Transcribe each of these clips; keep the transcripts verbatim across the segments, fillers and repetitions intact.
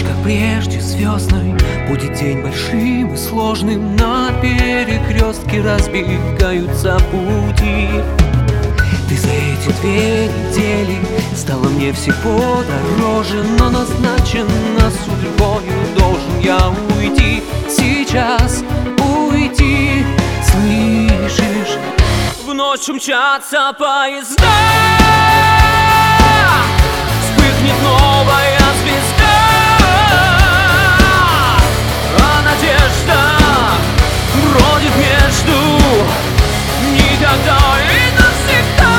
Ночь, как прежде, звездной, будет день большим и сложным. На перекрестке разбегаются пути. Ты за эти две недели стала мне всего дороже, но назначена судьбою должен я уйти. Сейчас уйти, слышишь? В ночь умчатся поезда, вспыхнет новая звезда, а надежда бродит между никогда и навсегда.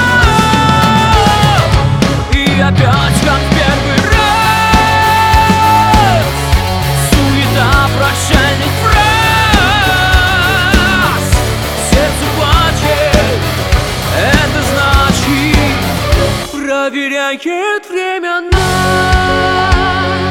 И опять, как в первый раз, суета прощальных фраз. Сердце плачет, это значит, проверяет время нас.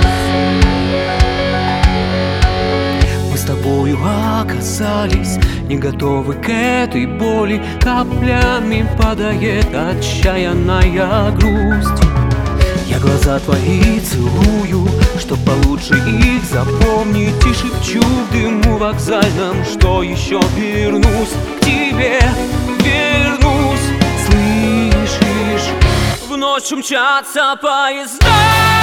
Мы с тобою оказались не готовы к этой боли. Каплями падает отчаянная грусть. Я глаза твои целую, чтоб получше их запомнить, и шепчу в дыму вокзальном, что еще вернусь к тебе, вернусь. Слышишь? В ночь умчатся поезда,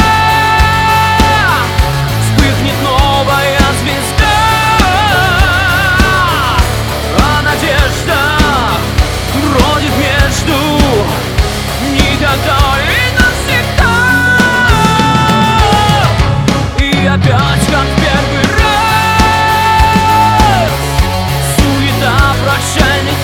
вспыхнет новая звезда, а надежда бродит между никогда и навсегда. И опять, как в первый раз, суета прощальных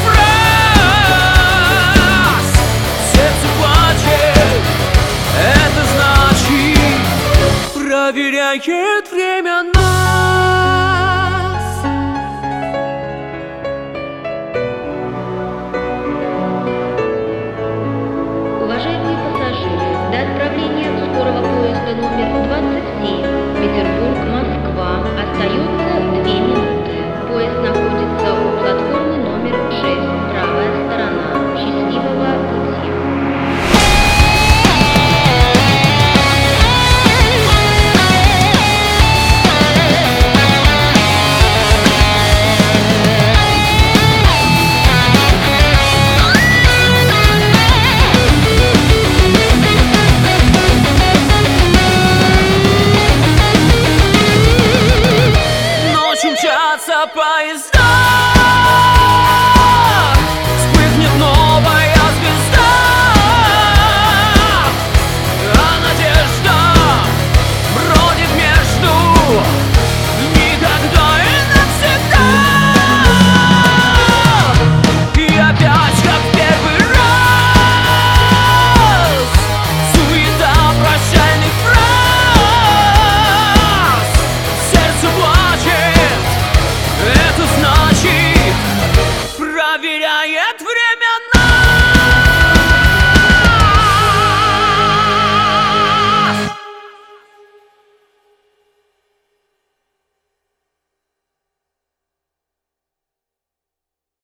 фраз. Сердце плачет, это значит, проверяет время нас. Уважаемые пассажиры, до отправления скорого поезда номер двадцать семь Петербург-Москва остается две минуты. Поезд находится у платформы номер шесть, правая сторона. Счастливого пути! Ночь умчатся поезда,